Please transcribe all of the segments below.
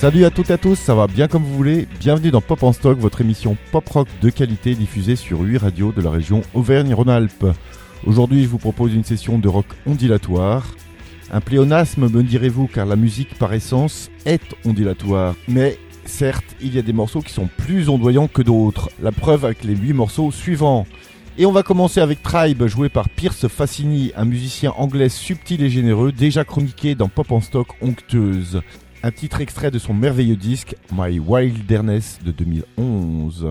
Salut à toutes et à tous, ça va bien comme vous voulez. Bienvenue dans Pop en Stock, votre émission pop-rock de qualité diffusée sur 8 radios de la région Auvergne-Rhône-Alpes. Aujourd'hui, je vous propose une session de rock ondulatoire. Un pléonasme, me direz-vous, car la musique par essence est ondulatoire. Mais certes, il y a des morceaux qui sont plus ondoyants que d'autres. La preuve avec les 8 morceaux suivants. Et on va commencer avec Tribe, joué par Pierce Fassini, un musicien anglais subtil et généreux, déjà chroniqué dans Pop en Stock Onctueuse. Un titre extrait de son merveilleux disque My Wilderness de 2011.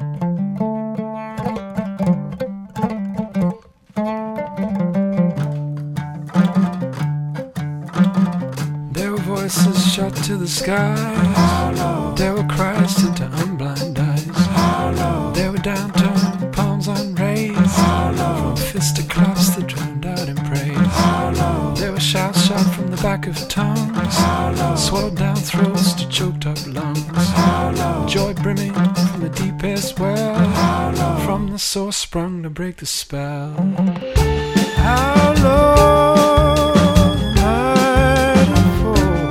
There were voices shot to the sky. There were cries to unblind eyes. There were downtown palms unraised. From fisticuffs that drowned out in praise. There were shouts shot from the back of tongues. Swallowed down throats to choked up lungs. Joy brimming from the deepest well. From the source sprung to break the spell. How low am I to fall?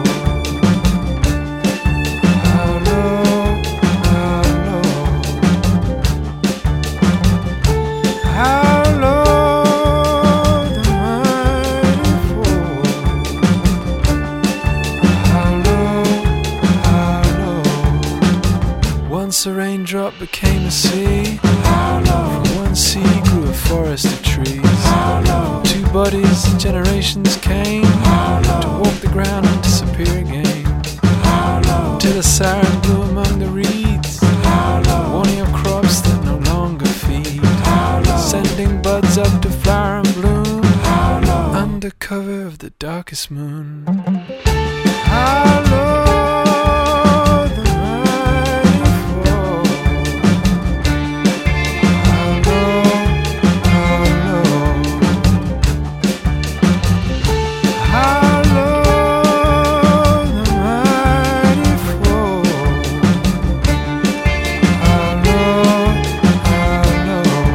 How low, how low? How low am I to fall? How low, how low? Once a raindrop became a sea. From one sea grew a forest of trees. Two bodies and generations came to walk the ground and disappear again. Till a siren blew among the reeds, warning of crops that no longer feed, sending buds up to flower and bloom under cover of the darkest moon. How low the mighty fall. How low, how low. How low the mighty fall. How low, how low.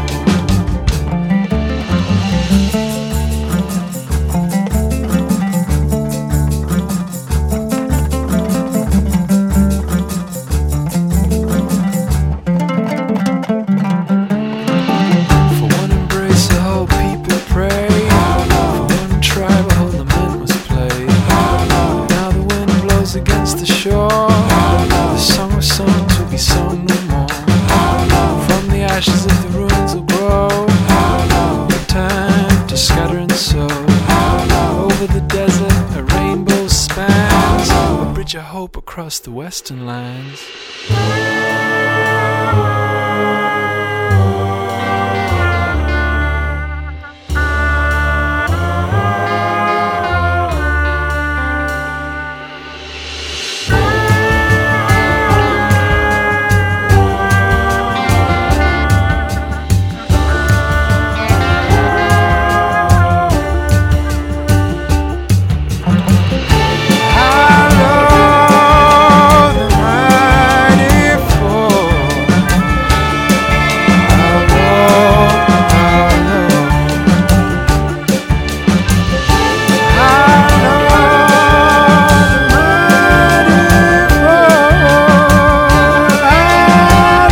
For one embrace, the whole people pray. For one tribe, all the men must play. Now the wind blows against the shore. The song of songs will be sung no more. From the ashes of the ruins will grow. No time to scatter and sow. Over the desert, a rainbow spans. A bridge of hope across the western lands. How low the mighty fall. How low, how low. How low the mighty fall. How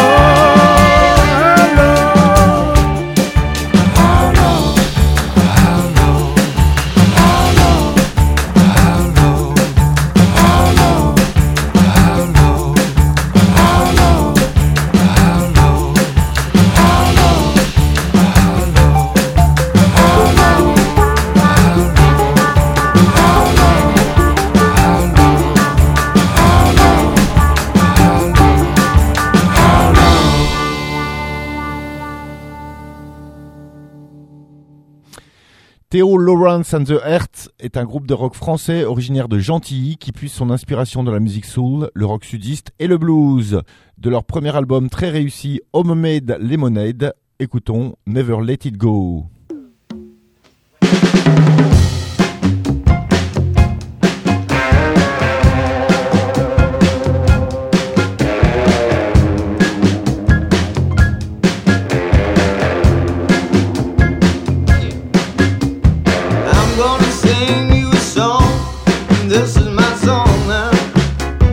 low, how low. How low, how low. How low, how low. How low, how low. How low, how low. How low, how low. Theo Lawrence and the Heart est un groupe de rock français originaire de Gentilly qui puise son inspiration dans la musique soul, le rock sudiste et le blues. De leur premier album très réussi Homemade Lemonade, écoutons Never Let It Go. I'm gonna sing you a song, and this is my song now.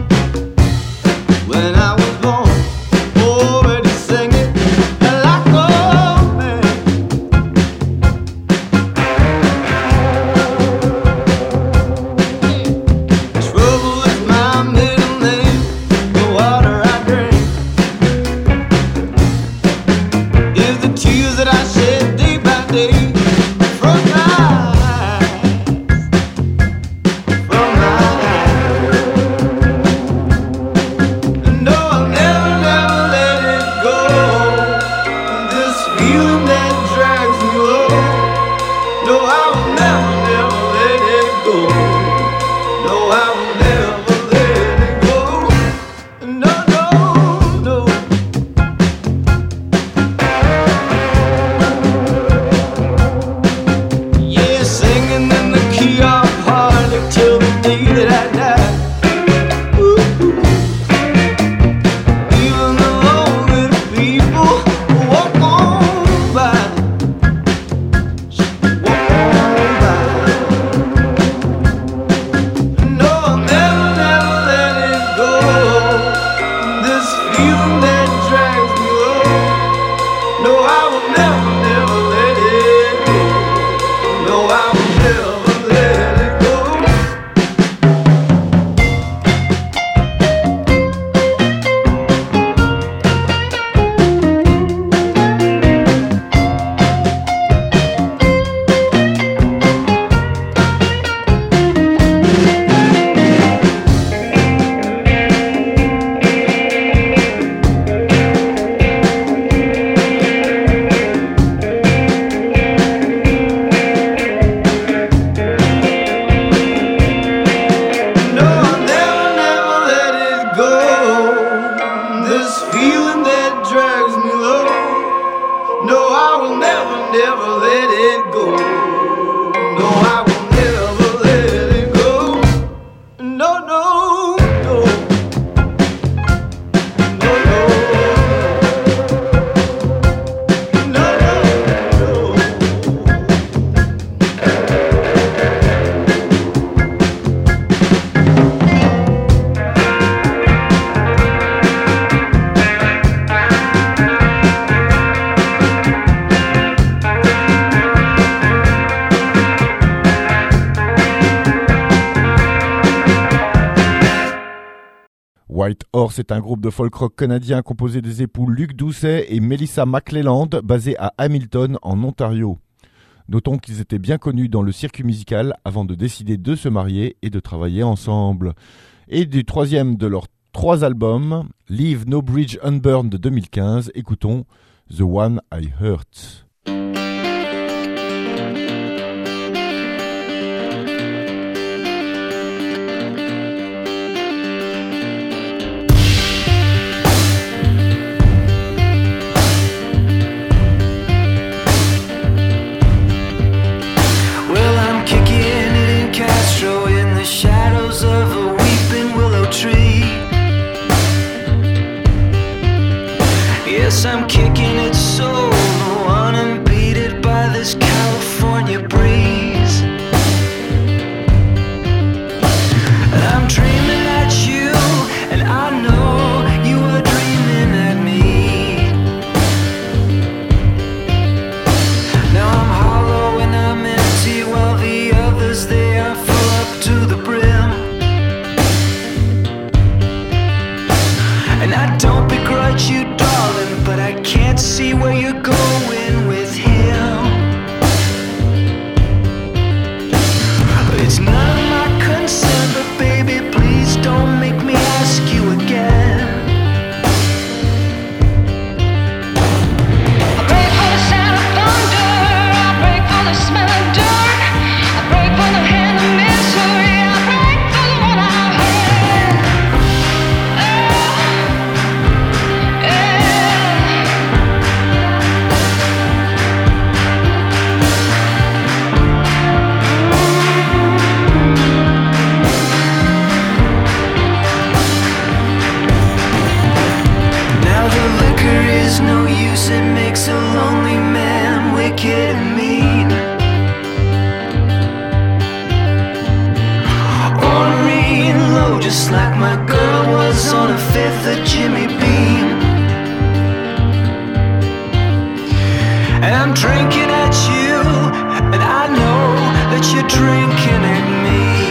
c'est un groupe de folk rock canadien composé des époux Luc Doucet et Melissa McClelland, basés à Hamilton, en Ontario. Notons qu'ils étaient bien connus dans le circuit musical avant de décider de se marier et de travailler ensemble. Et du troisième de leurs 3 albums, Leave No Bridge Unburned de 2015, écoutons The One I Hurt. Yes, I'm kicking it solo, unimpeded by this California breeze. And I'm dreaming at you, and I know you are dreaming at me. Now I'm hollow and I'm empty, while the others, they are full up to the brim. And I don't begrudge you, darling, but I can't see where you're going with him. It's none of my concern, but baby, please don't make me ask you again. I break for the sound of thunder, I break for the smell of dirt, I break for the hand of misery, I break for the one I hurt. No use, it makes a lonely man wicked and mean. Ornery and low, just like my girl was on a 5th of Jimmy Beam. And I'm drinking at you, and I know that you're drinking at me.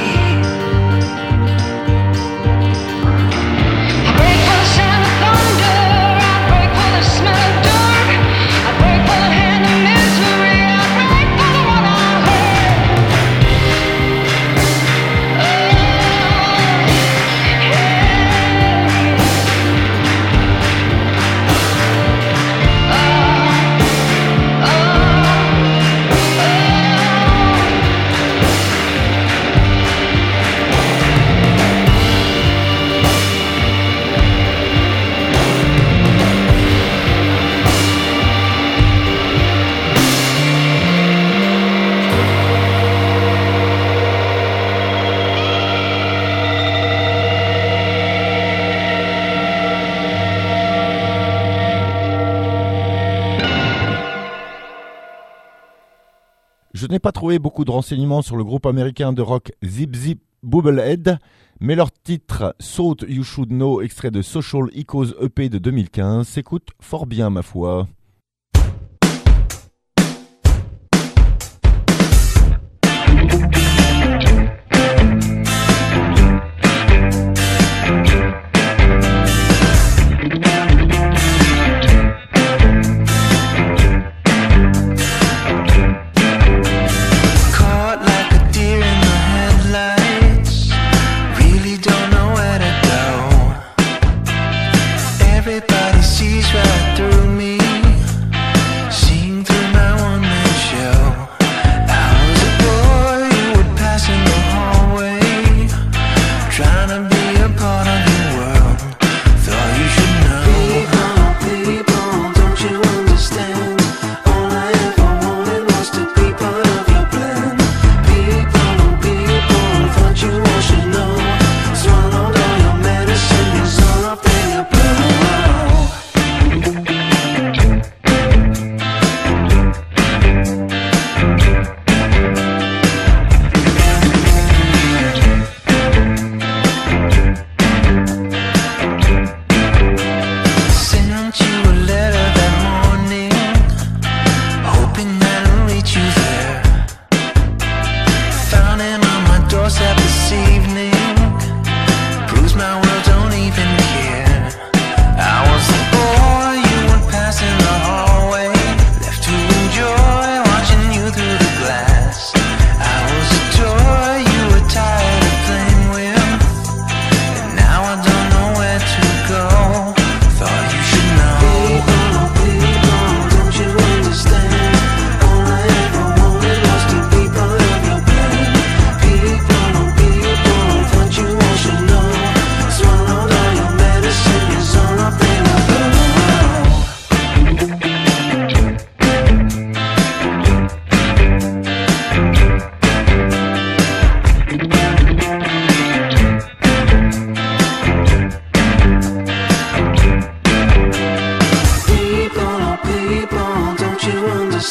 Je n'ai pas trouvé beaucoup de renseignements sur le groupe américain de rock Zip Zip Bobblehead, mais leur titre Thought You Should Know, extrait de Social Echoes EP de 2015, s'écoute fort bien ma foi. Everybody sees right through me.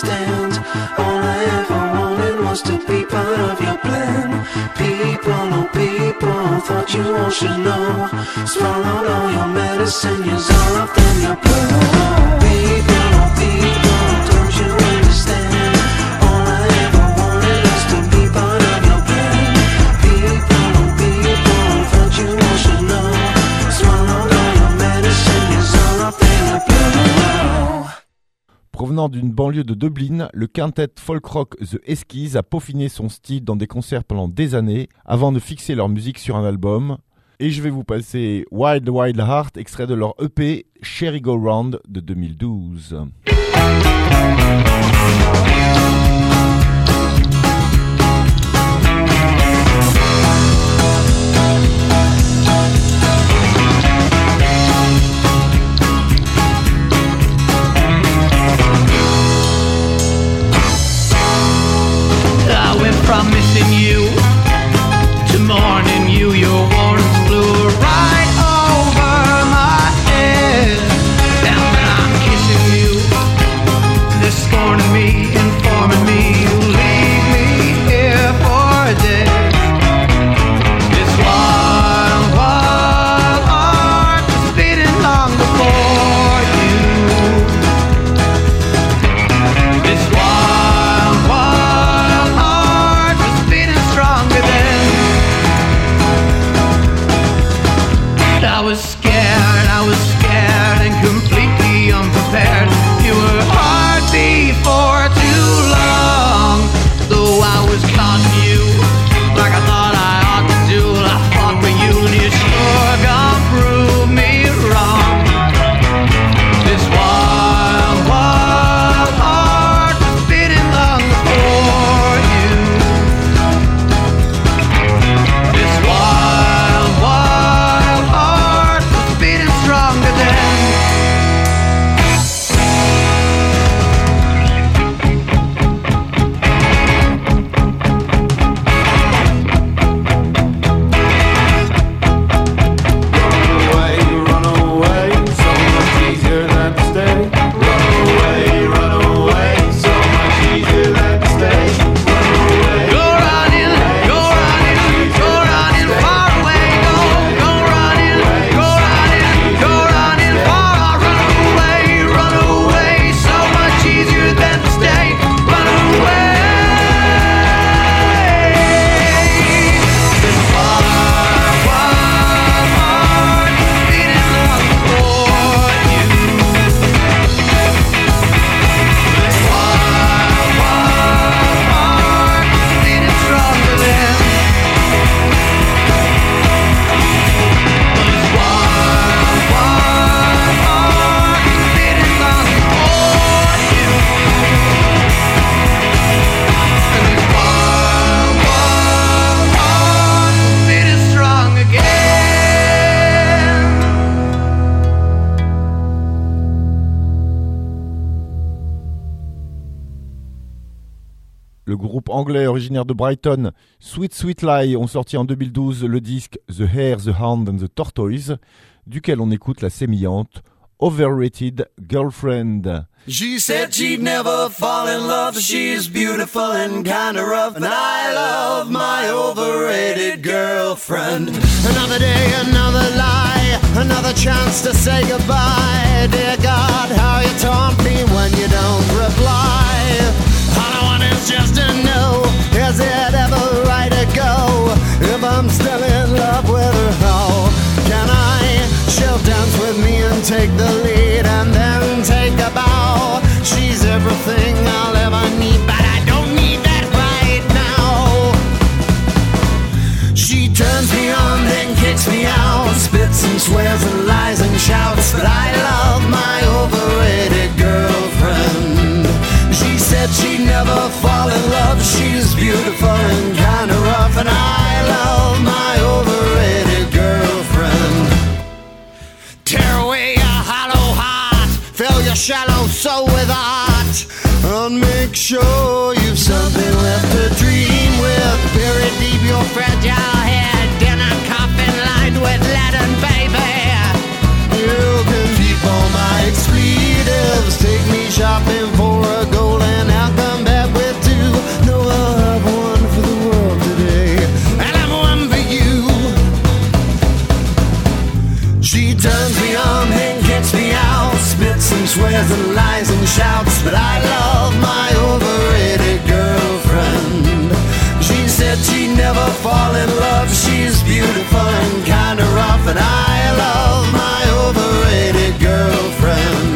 understand. All I ever wanted was to be part of your plan. People, oh people, thought you all should know. Swallowed all your medicine, used all of them your blood. People, oh people, don't you understand? All I ever wanted was to be part of your plan. People, oh people, thought you all should know. Swallowed all your medicine, used all of them your blood. Provenant d'une banlieue de Dublin, le quintet folk rock The Eskies a peaufiné son style dans des concerts pendant des années avant de fixer leur musique sur un album. Et je vais vous passer Wild Wild Heart, extrait de leur EP Cherry Go Round de 2012. From missing you to mourning you, your warmth blew right over my head. And when I'm kissing you, they're scorning me, informing me you leave me here for dead. This wild, wild heart was beating long before you. This wild, wild heart stronger than I was scared and completely unprepared. You were hard before too long. Though I was counting you like I thought I ought to do. I fought for you and you sure gonna prove me wrong. This wild, wild heart was beating long before you. This wild, wild heart was beating stronger than Run away, so much easier than to stay. Run away, so much easier than to stay. Run away. Go running far away. Go running far. Run away, so much easier than to stay. Run away. This wild, wild heart is beating long for you. This wild, wild heart is beating stronger than. This wild, wild heart is beating long for you. And this wild, wild heart is beating strong again. Le groupe anglais originaire de Brighton, Sweet Sweet Lie, ont sorti en 2012 le disque The Hare, the Hound and the Tortoise, duquel on écoute la sémillante Overrated Girlfriend. She said she'd never fall in love. She's beautiful and kinda rough, and I love my overrated girlfriend. Another day, another lie, another chance to say goodbye. Dear God, how you taunt me when you don't reply. All I want is just to know, is it ever right to go? If I'm still in love with her, how can I? She'll dance with me and take the lead and then take a bow. She's everything I'll ever need, but I don't need that right now. She turns me on, then kicks me out, spits and swears and lies and shouts, but I love my overrated girlfriend. She said she'd never fall in love. She's beautiful and kinda rough, and I love my overrated girlfriend. Tear away your hollow heart, fill your shallow soul with art, and make sure you've something left to dream with. Bury deep your fragile head in a coffin lined with lead and baby. You can keep all my expletives, take me shopping for a golden hour. swears and lies and shouts, but I love my overrated girlfriend. She said she'd never fall in love. She's beautiful and kinda rough, and I love my overrated girlfriend.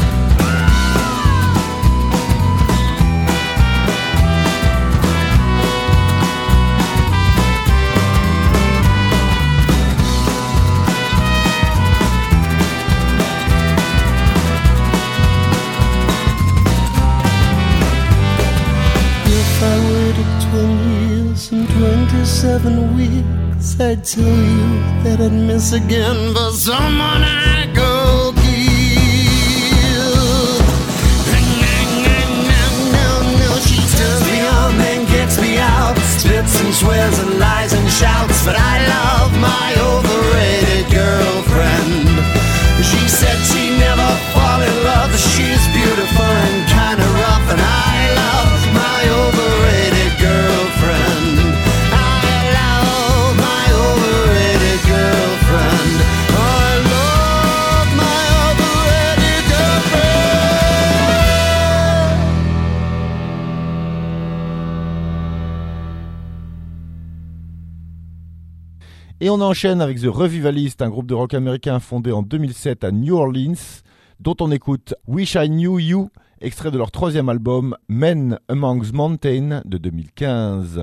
If I waited 20 years and 27 weeks, I'd tell you that I'd miss again for someone I go kill. No, she turns me on and gets me out, spits and swears and lies and shouts, but I love my overrated girlfriend. She said she'd never fall in love. She's beautiful and kinda rough, and I love my overrated girlfriend. I love my overrated girlfriend. I love my overrated girlfriend. Et on enchaîne avec The Revivalist, un groupe de rock américain fondé en 2007 à New Orleans, dont on écoute Wish I Knew You, extrait de leur troisième album Men Amongst Mountains de 2015.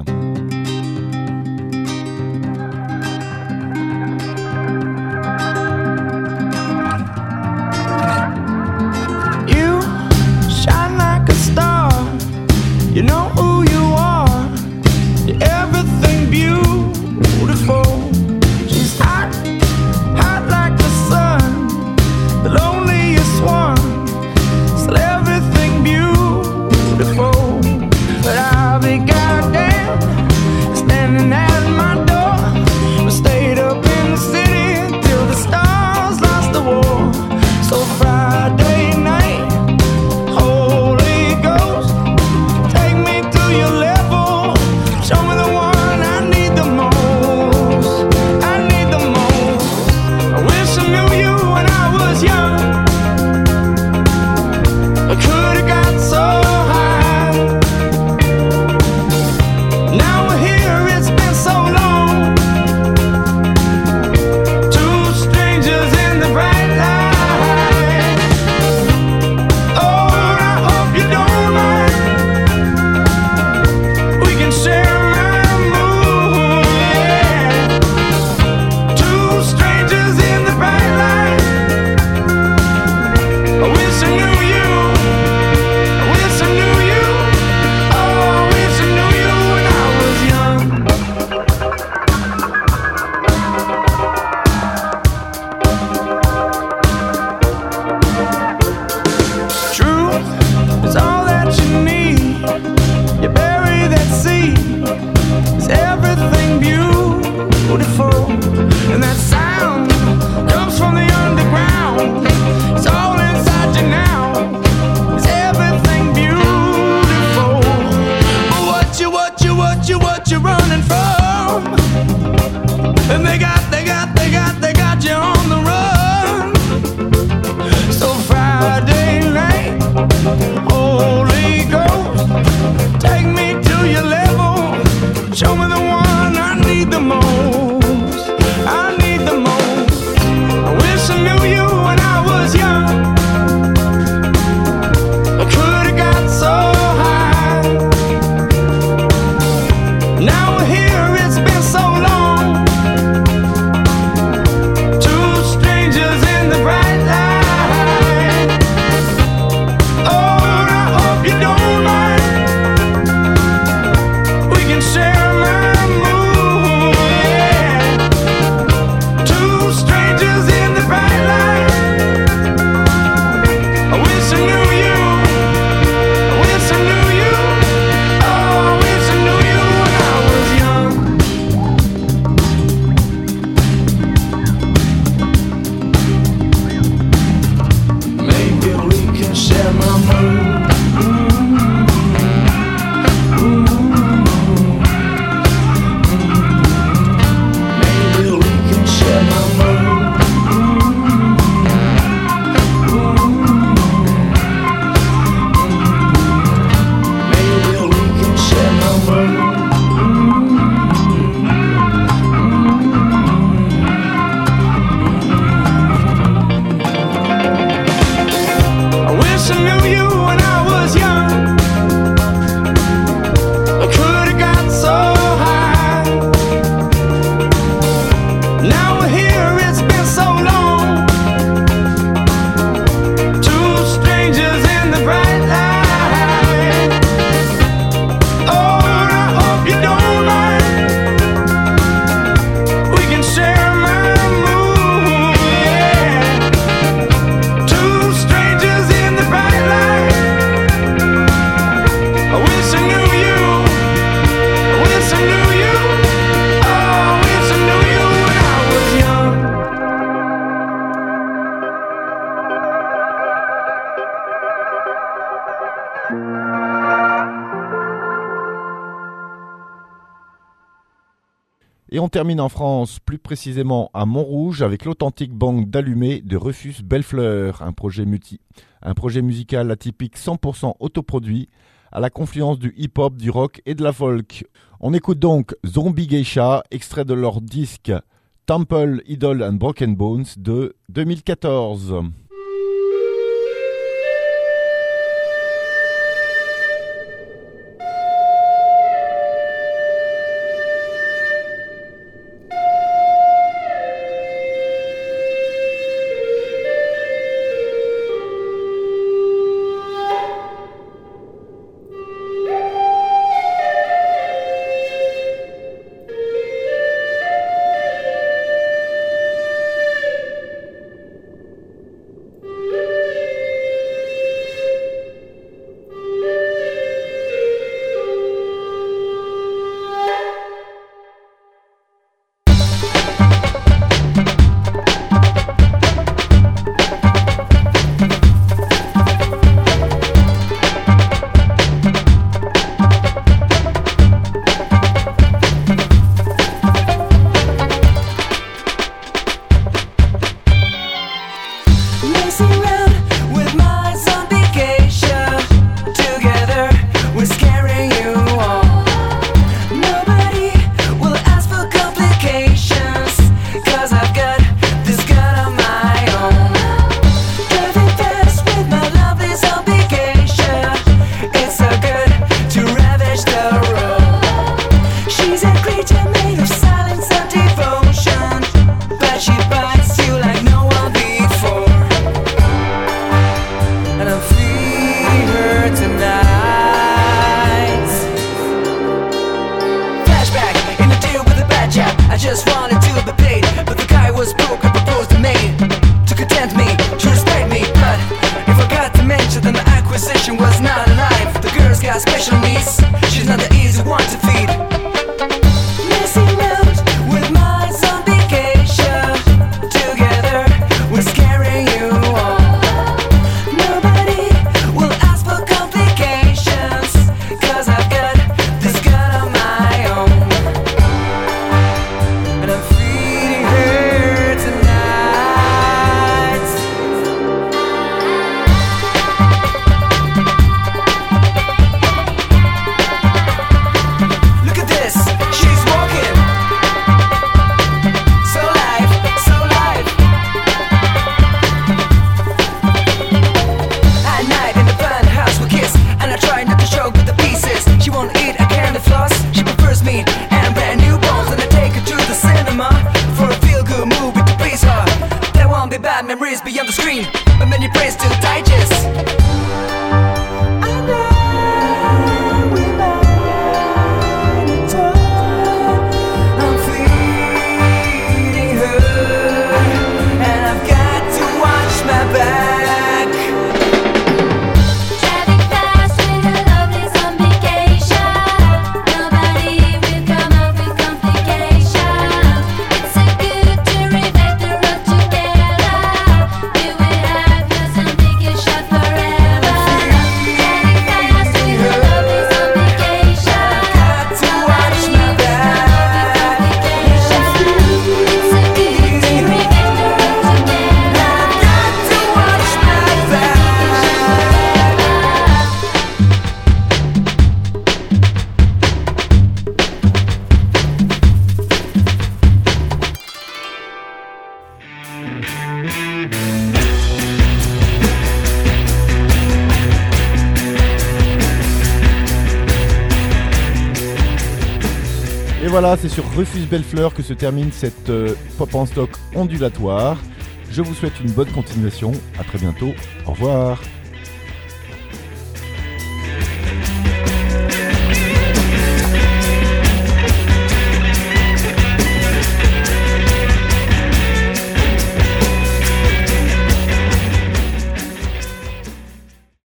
You shine like a star. You know who you are. You're everything beautiful. She's hot, hot like the sun, the loneliest one. Still everything beautiful. But I'll be goddamn standing at my door. We stayed up in the city till the stars lost the war. So Friday night, Holy Ghost, take me to Et on termine en France, plus précisément à Montrouge, avec l'authentique bande d'allumés de Rufus Bellefleur, un projet musical atypique 100% autoproduit, à la confluence du hip-hop, du rock et de la folk. On écoute donc Zombie Geisha, extrait de leur disque Temple, Idol and Broken Bones de 2014. Beyond the screen, but many praise to digest. Et voilà, c'est sur Rufus Bellefleur que se termine cette pop en stock ondulatoire. Je vous souhaite une bonne continuation. À très bientôt. Au revoir.